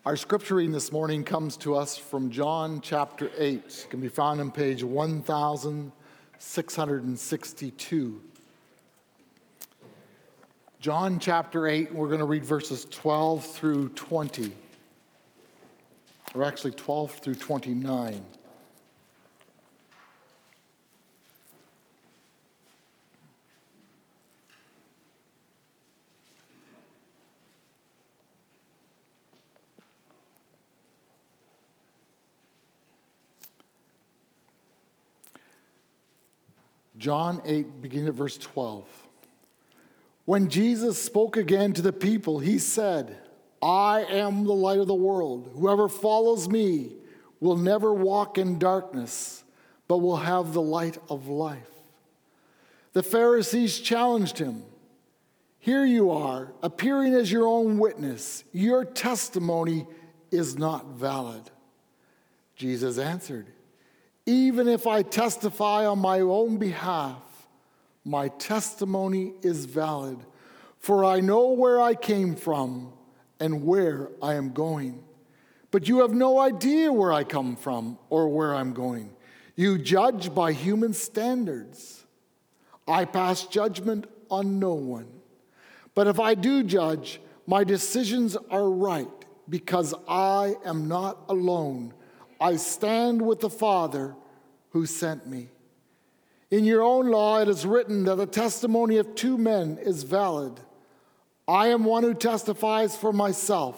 Our scripture reading this morning comes to us from John chapter 8. It can be found on page 1662. John chapter 8, we're going to read verses 12 through 20. Or actually 12 through 29. John 8, beginning at verse 12. When Jesus spoke again to the people, he said, I am the light of the world. Whoever follows me will never walk in darkness, but will have the light of life. The Pharisees challenged him. Here you are, appearing as your own witness. Your testimony is not valid. Jesus answered, even if I testify on my own behalf, my testimony is valid, for I know where I came from and where I am going. But you have no idea where I come from or where I'm going. You judge by human standards. I pass judgment on no one. But if I do judge, my decisions are right, because I am not alone. I stand with the Father who sent me. In your own law it is written that the testimony of two men is valid. I am one who testifies for myself.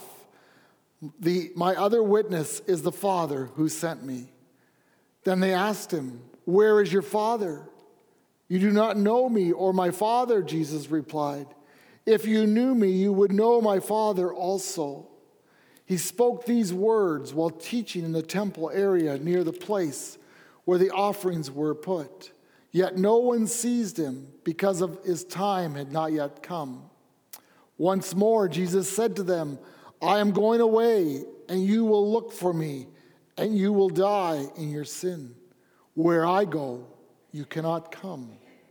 My other witness is the Father who sent me. Then they asked him, where is your Father? You do not know me or my Father, Jesus replied. If you knew me, you would know my Father also. He spoke these words while teaching in the temple area near the place where the offerings were put. Yet no one seized him because of his time had not yet come. Once more, Jesus said to them, I am going away, and you will look for me, and you will die in your sin. Where I go, you cannot come.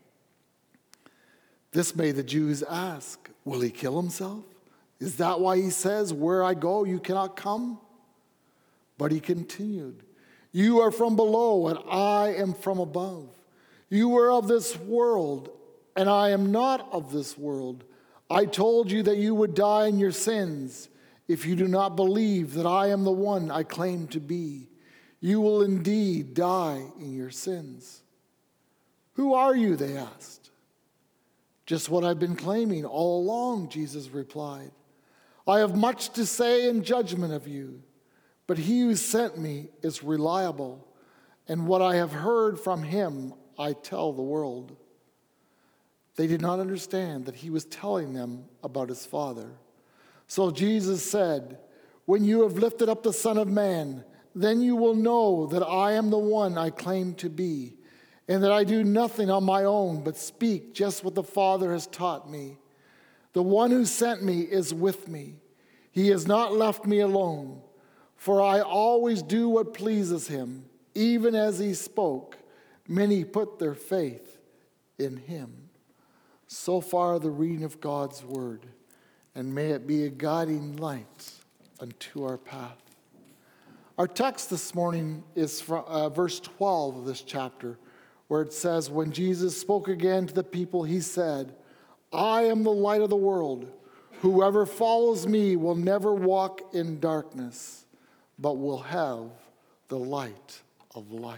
This made the Jews ask, will he kill himself? Is that why he says, where I go, you cannot come? But he continued, you are from below, and I am from above. You are of this world, and I am not of this world. I told you that you would die in your sins if you do not believe that I am the one I claim to be. You will indeed die in your sins. Who are you, they asked. Just what I've been claiming all along, Jesus replied. I have much to say in judgment of you, but he who sent me is reliable, and what I have heard from him I tell the world. They did not understand that he was telling them about his Father. So Jesus said, when you have lifted up the Son of Man, then you will know that I am the one I claim to be, and that I do nothing on my own but speak just what the Father has taught me. The one who sent me is with me. He has not left me alone, for I always do what pleases him. Even as he spoke, many put their faith in him. So far the reading of God's word, and may it be a guiding light unto our path. Our text this morning is from verse 12 of this chapter, where it says, when Jesus spoke again to the people, he said, I am the light of the world. Whoever follows me will never walk in darkness, but will have the light of life.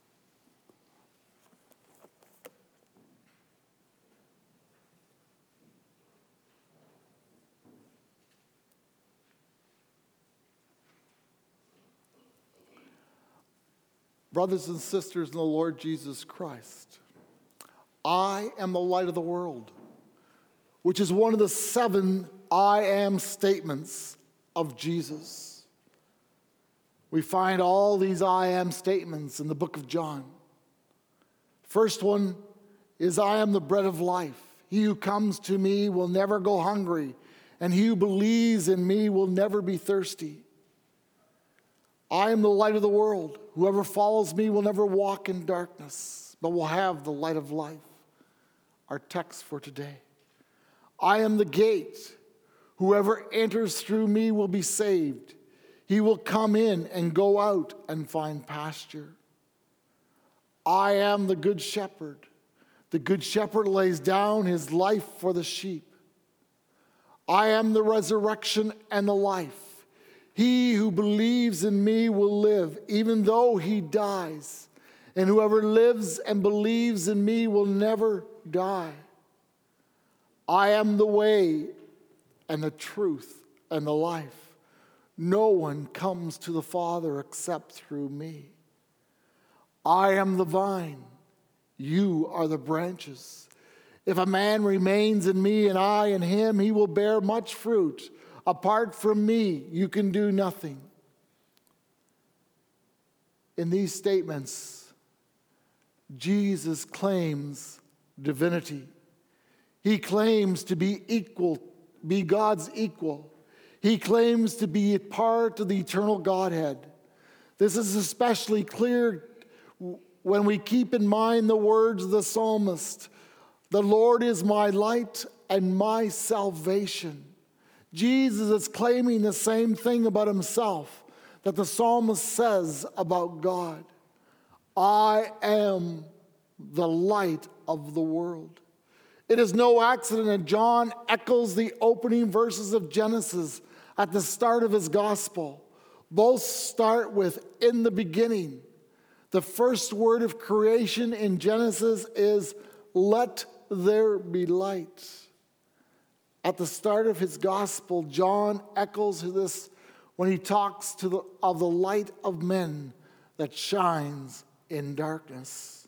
Brothers and sisters in the Lord Jesus Christ, I am the light of the world, which is one of the 7 I am statements of Jesus. We find all these I am statements in the book of John. First one is I am the bread of life. He who comes to me will never go hungry, and he who believes in me will never be thirsty. I am the light of the world. Whoever follows me will never walk in darkness, but will have the light of life. Our text for today. I am the gate. Whoever enters through me will be saved. He will come in and go out and find pasture. I am the good shepherd. The good shepherd lays down his life for the sheep. I am the resurrection and the life. He who believes in me will live, even though he dies. And whoever lives and believes in me will never die. I am the way and the truth and the life. No one comes to the Father except through me. I am the vine. You are the branches. If a man remains in me and I in him, he will bear much fruit. Apart from me, you can do nothing. In these statements, Jesus claims divinity. He claims to be equal, be God's equal. He claims to be a part of the eternal Godhead. This is especially clear when we keep in mind the words of the psalmist, "The Lord is my light and my salvation." Jesus is claiming the same thing about himself that the psalmist says about God. I am the light of the world. It is no accident that John echoes the opening verses of Genesis at the start of his gospel. Both start with "in the beginning." The first word of creation in Genesis is "let there be light." At the start of his gospel, John echoes this when he talks of the light of men that shines in darkness.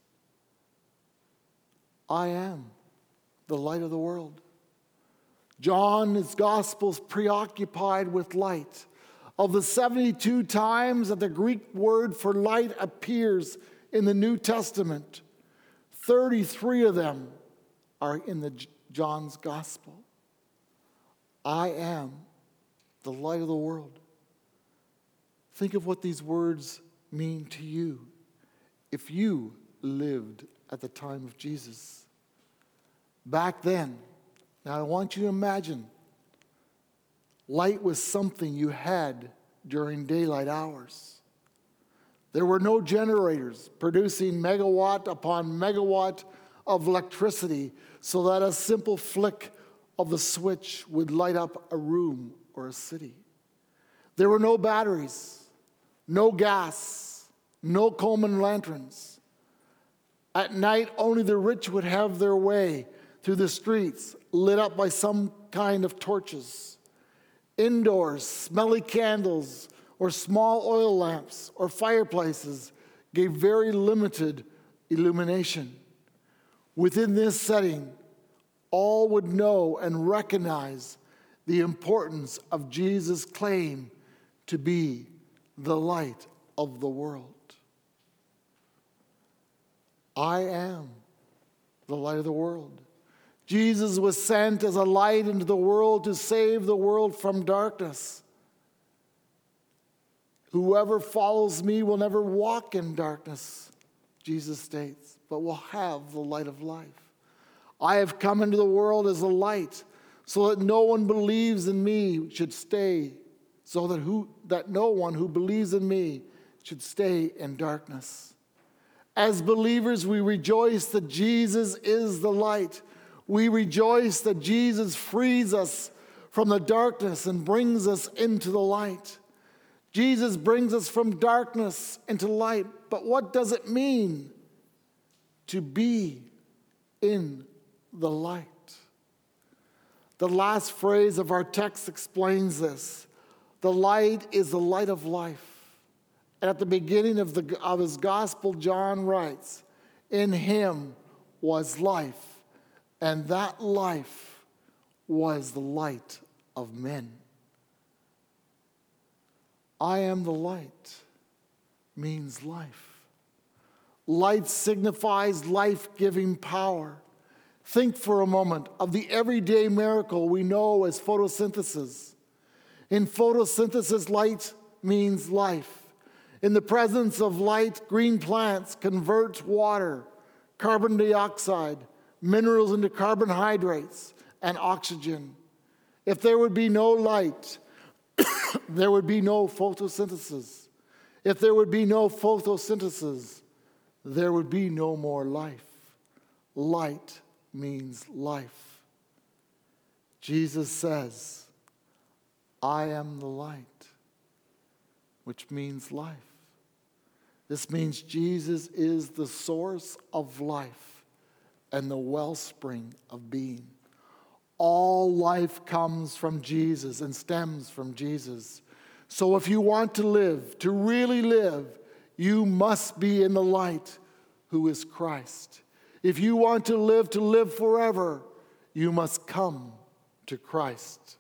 I am the light of the world. John's gospel is preoccupied with light. Of the 72 times that the Greek word for light appears in the New Testament, 33 of them are in John's gospel. I am the light of the world. Think of what these words mean to you if you lived at the time of Jesus. Back then, now I want you to imagine, light was something you had during daylight hours. There were no generators producing megawatt upon megawatt of electricity so that a simple flick of the switch would light up a room or a city. There were no batteries, no gas, no Coleman lanterns. At night, only the rich would have their way through the streets, lit up by some kind of torches. Indoors, smelly candles or small oil lamps or fireplaces gave very limited illumination. Within this setting, all would know and recognize the importance of Jesus' claim to be the light of the world. I am the light of the world. Jesus was sent as a light into the world to save the world from darkness. Whoever follows me will never walk in darkness, Jesus states, but will have the light of life. I have come into the world as a light, so that no one believes in me should stay, that no one who believes in me should stay in darkness. As believers, we rejoice that Jesus is the light. We rejoice that Jesus frees us from the darkness and brings us into the light. Jesus brings us from darkness into light. But what does it mean to be in the light? The last phrase of our text explains this. The light is the light of life. And at the beginning of his gospel, John writes, "In him was life, and that life was the light of men." I am the light means life. Light signifies life-giving power. Think for a moment of the everyday miracle we know as photosynthesis. In photosynthesis, light means life. In the presence of light, green plants convert water, carbon dioxide, minerals into carbohydrates, and oxygen. If there would be no light, there would be no photosynthesis. If there would be no photosynthesis, there would be no more life. Light means life. Jesus says, I am the light, which means life. This means Jesus is the source of life and the wellspring of being. All life comes from Jesus and stems from Jesus. So if you want to live, to really live, you must be in the light, who is Christ. If you want to live forever, you must come to Christ.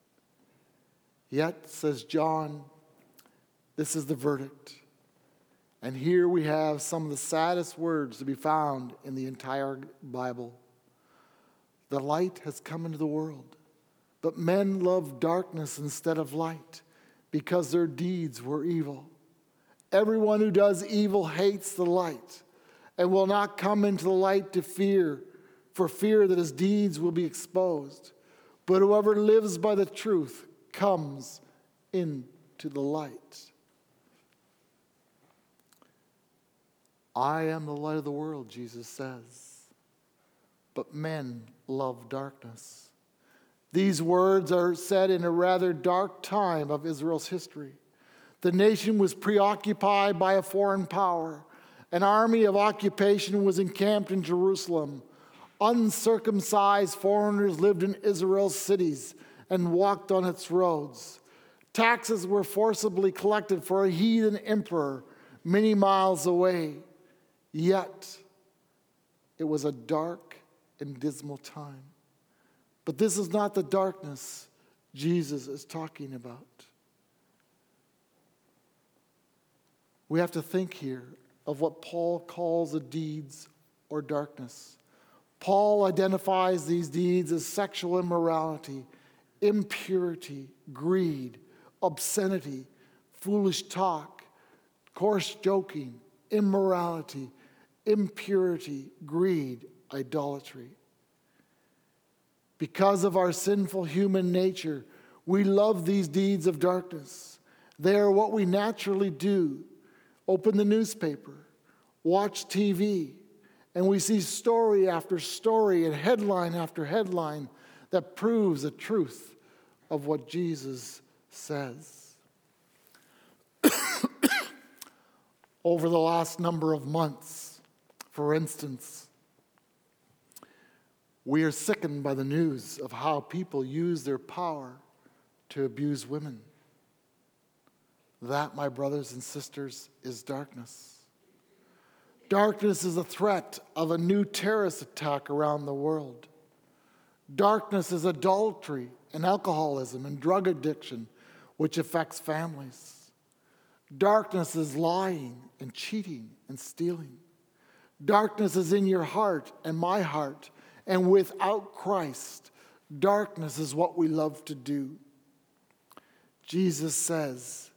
Yet, says John, this is the verdict. And here we have some of the saddest words to be found in the entire Bible. The light has come into the world, but men loved darkness instead of light because their deeds were evil. Everyone who does evil hates the light and will not come into the light for fear that his deeds will be exposed. But whoever lives by the truth comes into the light. I am the light of the world, Jesus says, but men love darkness. These words are said in a rather dark time of Israel's history. The nation was preoccupied by a foreign power. An army of occupation was encamped in Jerusalem. Uncircumcised foreigners lived in Israel's cities and walked on its roads. Taxes were forcibly collected for a heathen emperor many miles away. Yet, it was a dark and dismal time. But this is not the darkness Jesus is talking about. We have to think here of what Paul calls the deeds or darkness. Paul identifies these deeds as sexual immorality, impurity, greed, obscenity, foolish talk, coarse joking, immorality, impurity, greed, idolatry. Because of our sinful human nature, we love these deeds of darkness. They are what we naturally do. Open the newspaper, watch TV, and we see story after story and headline after headline that proves the truth of what Jesus says. Over the last number of months, for instance, we are sickened by the news of how people use their power to abuse women. That, my brothers and sisters, is darkness. Darkness is a threat of a new terrorist attack around the world. Darkness is adultery and alcoholism and drug addiction, which affects families. Darkness is lying and cheating and stealing. Darkness is in your heart and my heart, and without Christ, darkness is what we love to do. Jesus says,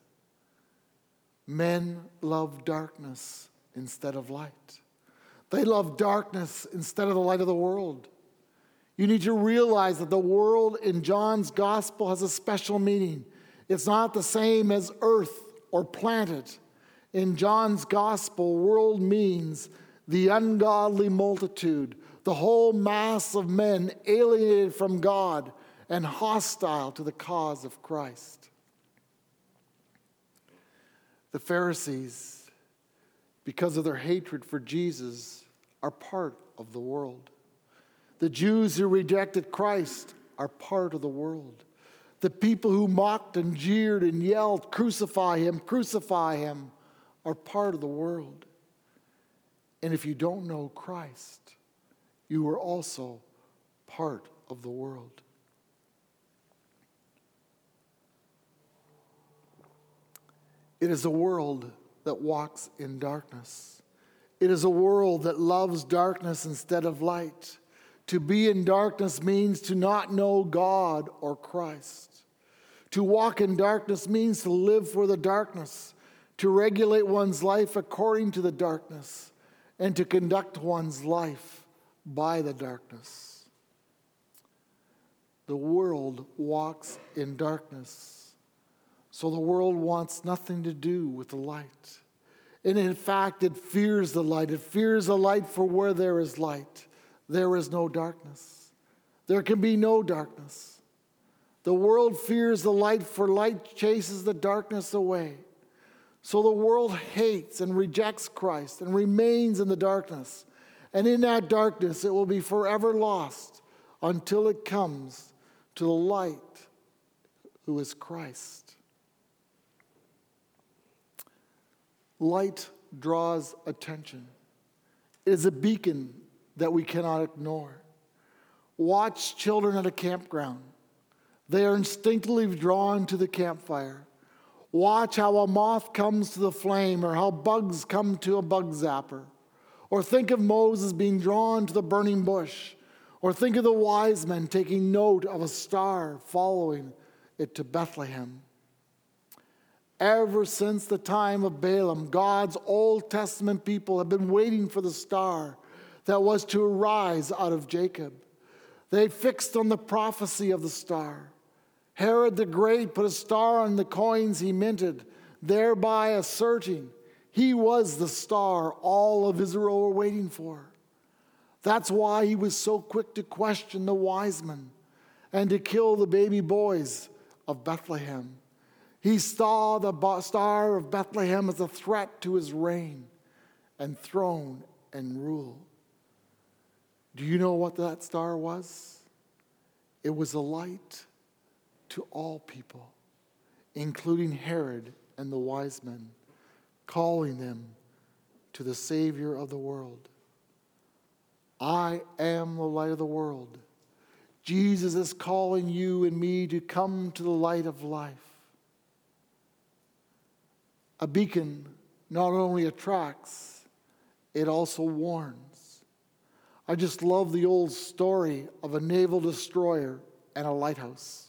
men love darkness instead of light. They love darkness instead of the light of the world. You need to realize that the world in John's gospel has a special meaning. It's not the same as earth or planet. In John's gospel, world means the ungodly multitude, the whole mass of men alienated from God and hostile to the cause of Christ. The Pharisees, because of their hatred for Jesus, are part of the world. The Jews who rejected Christ are part of the world. The people who mocked and jeered and yelled, crucify him, are part of the world. And if you don't know Christ, you are also part of the world. It is a world that walks in darkness. It is a world that loves darkness instead of light. To be in darkness means to not know God or Christ. To walk in darkness means to live for the darkness, to regulate one's life according to the darkness, and to conduct one's life by the darkness. The world walks in darkness. So the world wants nothing to do with the light. And in fact, it fears the light. It fears the light, for where there is light, there is no darkness. There can be no darkness. The world fears the light, for light chases the darkness away. So the world hates and rejects Christ and remains in the darkness. And in that darkness, it will be forever lost until it comes to the light, who is Christ. Light draws attention. It is a beacon that we cannot ignore. Watch children at a campground. They are instinctively drawn to the campfire. Watch how a moth comes to the flame, or how bugs come to a bug zapper. Or think of Moses being drawn to the burning bush. Or think of the wise men taking note of a star following it to Bethlehem. Ever since the time of Balaam, God's Old Testament people have been waiting for the star that was to arise out of Jacob. They fixed on the prophecy of the star. Herod the Great put a star on the coins he minted, thereby asserting he was the star all of Israel were waiting for. That's why he was so quick to question the wise men and to kill the baby boys of Bethlehem. He saw the star of Bethlehem as a threat to his reign and throne and rule. Do you know what that star was? It was a light to all people, including Herod and the wise men, calling them to the Savior of the world. I am the light of the world. Jesus is calling you and me to come to the light of life. A beacon not only attracts, it also warns. I just love the old story of a naval destroyer and a lighthouse.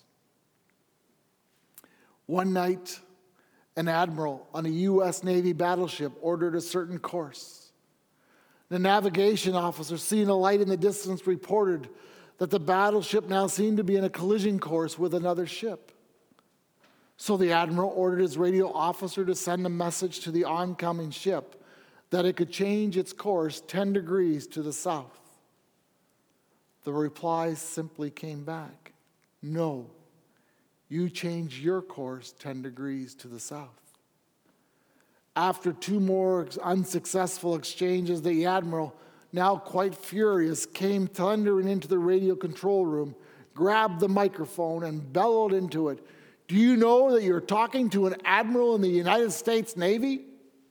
One night, an admiral on a U.S. Navy battleship ordered a certain course. The navigation officer, seeing a light in the distance, reported that the battleship now seemed to be in a collision course with another ship. So the admiral ordered his radio officer to send a message to the oncoming ship that it could change its course 10 degrees to the south. The reply simply came back, "No, you change your course 10 degrees to the south." After 2 more unsuccessful exchanges, the admiral, now quite furious, came thundering into the radio control room, grabbed the microphone, and bellowed into it, "Do you know that you're talking to an admiral in the United States Navy?"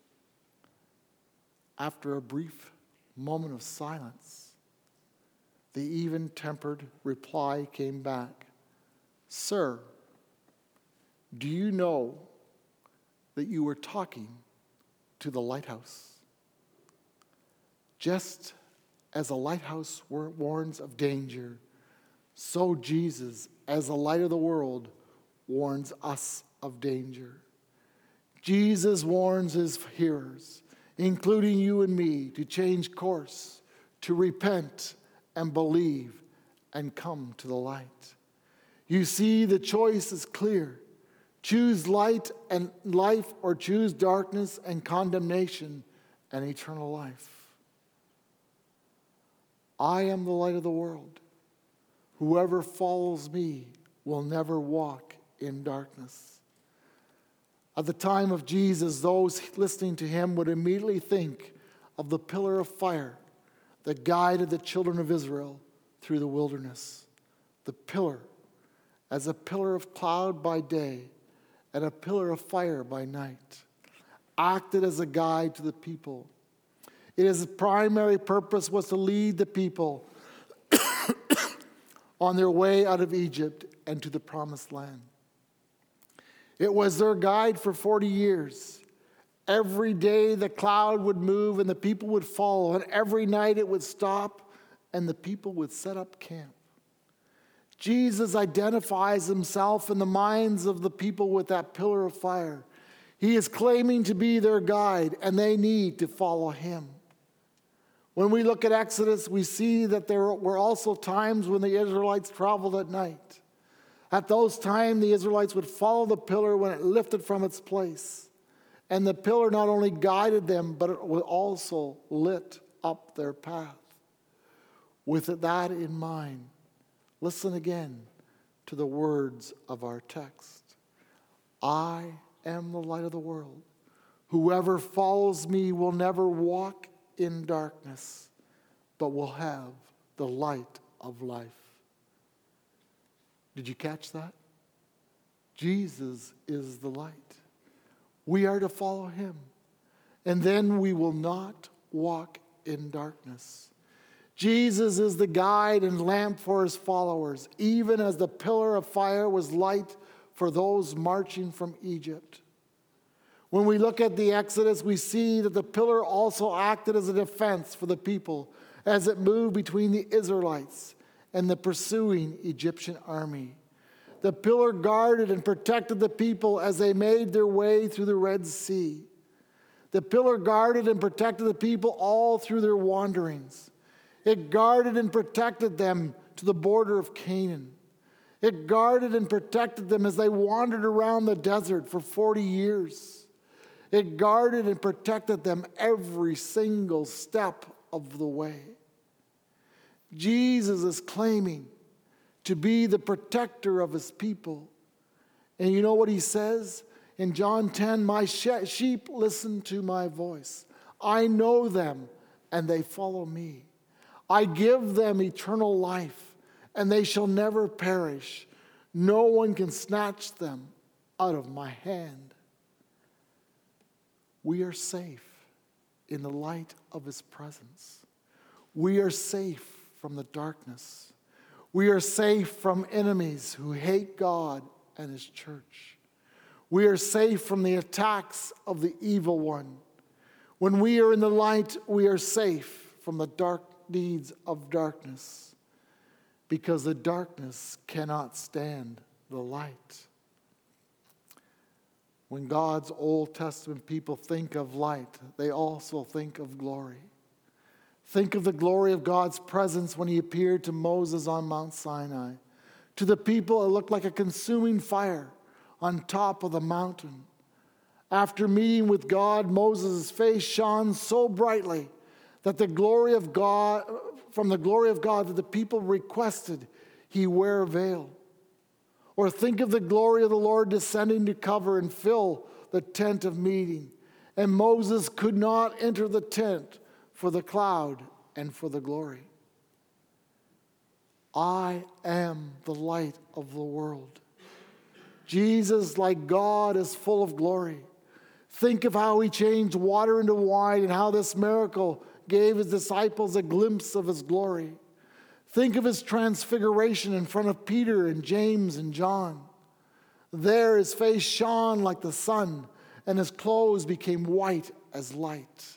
After a brief moment of silence, the even-tempered reply came back, "Sir, do you know that you were talking to the lighthouse?" Just as a lighthouse warns of danger, so Jesus, as the light of the world, warns us of danger. Jesus warns his hearers, including you and me, to change course, to repent and believe and come to the light. You see, the choice is clear. Choose light and life, or choose darkness and condemnation and eternal life. I am the light of the world. Whoever follows me will never walk in darkness. At the time of Jesus, those listening to him would immediately think of the pillar of fire that guided the children of Israel through the wilderness. The pillar as a pillar of cloud by day and a pillar of fire by night, acted as a guide to the people. Its primary purpose was to lead the people on their way out of Egypt and to the promised land. It was their guide for 40 years. Every day the cloud would move and the people would follow, and every night it would stop and the people would set up camp. Jesus identifies himself in the minds of the people with that pillar of fire. He is claiming to be their guide, and they need to follow him. When we look at Exodus, we see that there were also times when the Israelites traveled at night. At those times, the Israelites would follow the pillar when it lifted from its place. And the pillar not only guided them, but it would also lit up their path. With that in mind, listen again to the words of our text. I am the light of the world. Whoever follows me will never walk in darkness, but will have the light of life. Did you catch that? Jesus is the light. We are to follow him. And then we will not walk in darkness. Jesus is the guide and lamp for his followers, even as the pillar of fire was light for those marching from Egypt. When we look at the Exodus, we see that the pillar also acted as a defense for the people as it moved between the Israelites and the pursuing Egyptian army. The pillar guarded and protected the people as they made their way through the Red Sea. The pillar guarded and protected the people all through their wanderings. It guarded and protected them to the border of Canaan. It guarded and protected them as they wandered around the desert for 40 years. It guarded and protected them every single step of the way. Jesus is claiming to be the protector of his people. And you know what he says? In John 10, my sheep listen to my voice. I know them and they follow me. I give them eternal life and they shall never perish. No one can snatch them out of my hand. We are safe in the light of his presence. We are safe from the darkness. We are safe from enemies who hate God and his church. We are safe from the attacks of the evil one. When we are in the light, we are safe from the dark deeds of darkness, because the darkness cannot stand the light. When God's Old Testament people think of light, they also think of glory. Think of the glory of God's presence when he appeared to Moses on Mount Sinai. To the people, it looked like a consuming fire on top of the mountain. After meeting with God, Moses' face shone so brightly that from the glory of God that the people requested he wear a veil. Or think of the glory of the Lord descending to cover and fill the tent of meeting. And Moses could not enter the tent for the cloud and for the glory. I am the light of the world. Jesus, like God, is full of glory. Think of how he changed water into wine and how this miracle gave his disciples a glimpse of his glory. Think of his transfiguration in front of Peter and James and John. There his face shone like the sun, and his clothes became white as light.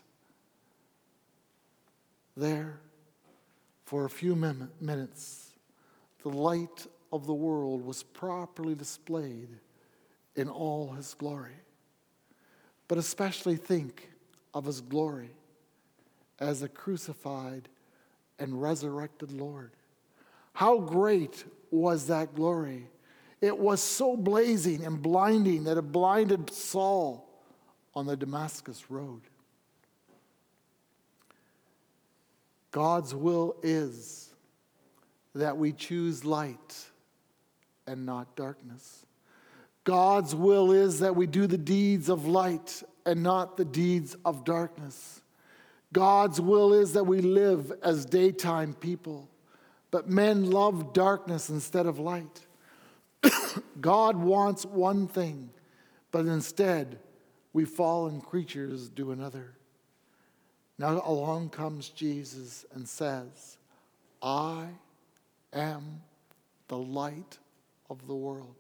There, for a few minutes, the light of the world was properly displayed in all his glory. But especially think of his glory as a crucified and resurrected Lord. How great was that glory? It was so blazing and blinding that it blinded Saul on the Damascus road. God's will is that we choose light and not darkness. God's will is that we do the deeds of light and not the deeds of darkness. God's will is that we live as daytime people, but men love darkness instead of light. God wants one thing, but instead we fallen creatures do another. Now along comes Jesus and says, I am the light of the world.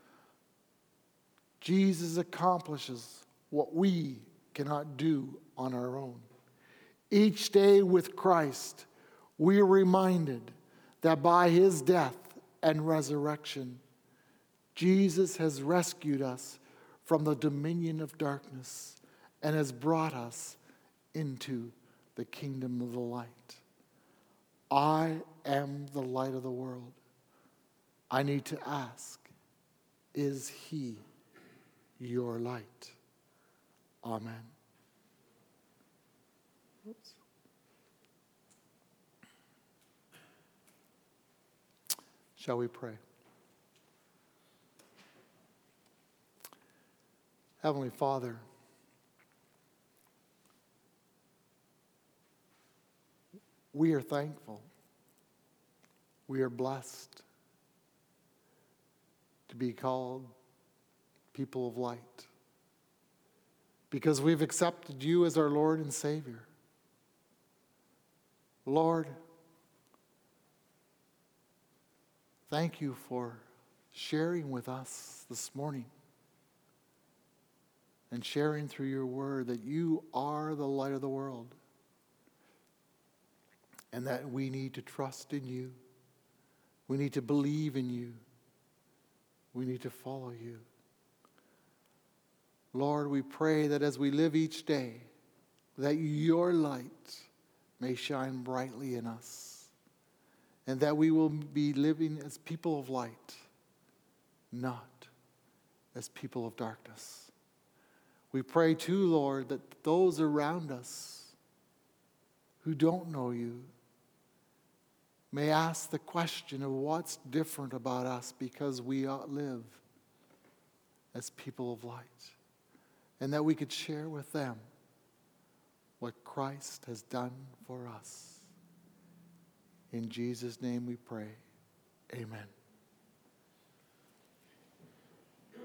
Jesus accomplishes what we cannot do on our own. Each day with Christ, we are reminded that by his death and resurrection, Jesus has rescued us from the dominion of darkness and has brought us into the kingdom of the light. I am the light of the world. I need to ask, Is he your light? Amen. Oops. Shall we pray? Heavenly Father, we are thankful. We are blessed to be called people of light because we've accepted you as our Lord and Savior. Lord, thank you for sharing with us this morning and sharing through your word that you are the light of the world and that we need to trust in you. We need to believe in you. We need to follow you. Lord, we pray that as we live each day, that your light may shine brightly in us, and that we will be living as people of light, not as people of darkness. We pray too, Lord, that those around us who don't know you may ask the question of what's different about us because we live as people of light, and that we could share with them what Christ has done for us. In Jesus' name we pray. Amen.